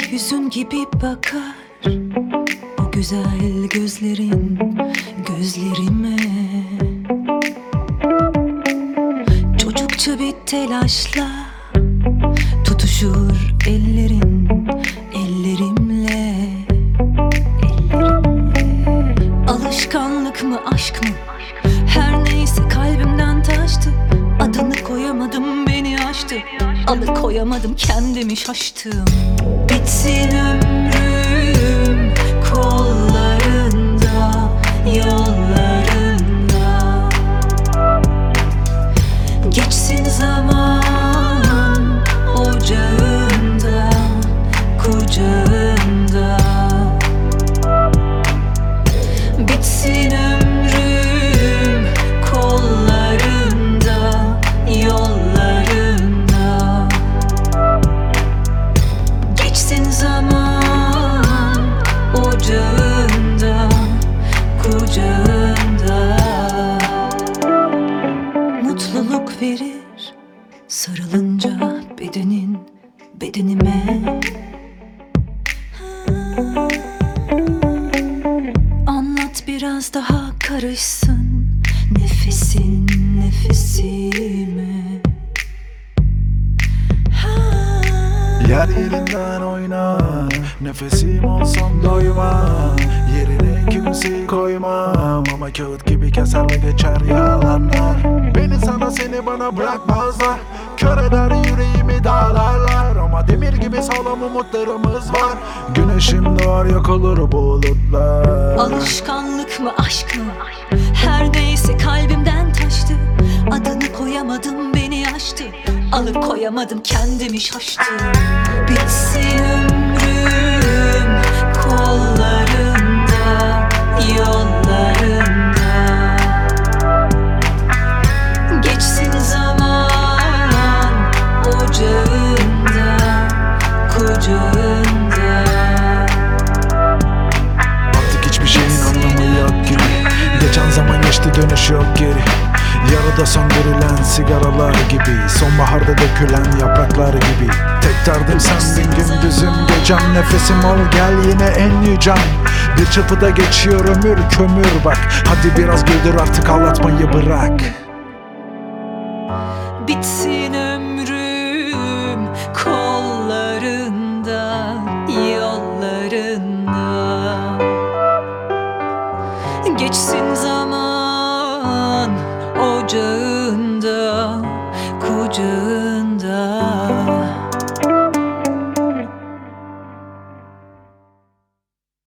yüzün gibi bakar o güzel gözlerin gözlerime. Çocukça bir telaşla tutuşur ellerin ellerimle. Alışkanlık mı aşk mı her neyse kalbimden taştı. Adını koyamadım, beni aştı. Alıkoyamadım, kendimi şaştım. Bitsin ömrüm kollarında, yollarında. Geçsin zaman ocağında, kucağında. Bitsin ömrüm kollarında, yollarında. Geçsin zaman ocağında, kucağında. Mutluluk verir sarılınca bedenin bedenime. Anlat biraz daha karışsın nefesin nefesime. Yer yerinden oynar, nefesim olsam doyma. Yerine kimseyi koymam, ama kağıt gibi keser ve geçer yalanlar. Beni sana, seni bana bırakmazlar. Kör eder yüreğimi dağlarlar, ama demir gibi sağlam umutlarımız var. Güneşim doğar, yok olur bulutlar. Alışkanlık mı aşk mı her neyse kalbimden taştı. Adını koyamadım, beni aştı. Alıkoyamadım, kendimi şaştım. Bitsin ömrüm kollarında, yollarında. Geçsin zaman ocağında, kucağında. Artık hiçbir şeyin anlamı yok gibi. Geçen zaman geçti, dönüş yok geri. Yarıda söndürülen sigaralar gibi, sonbaharda dökülen yapraklar gibi. Tek derdim sendin, gündüzüm gecem. Nefesim ol, gel yine en yücem. Bir çırpıda geçiyor ömür, kömür bak. Hadi biraz güldür, artık ağlatmayı bırak. Bitsin ömrüm kollarında, yollarında. Geçsin zaman ocağında,